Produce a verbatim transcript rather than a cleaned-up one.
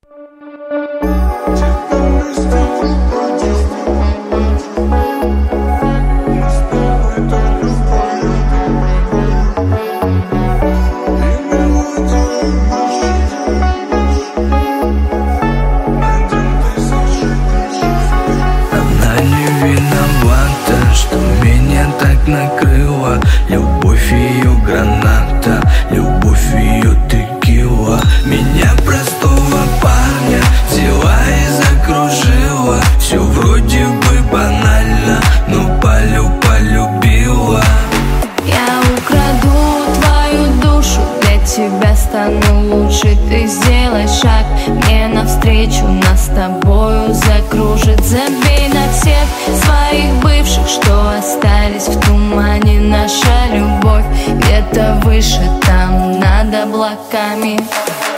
Накрыла любовь ее граната, любовь ее текила. Меня простого парня взяла и закружила. Все вроде бы банально, но полю полюбила. Я украду твою душу, для тебя стану лучше. Ты сделай шаг мне навстречу, нас с тобою закружит. Забей на всех своих бывших, что остались в тумане. Наша любовь где-то выше, там над облаками.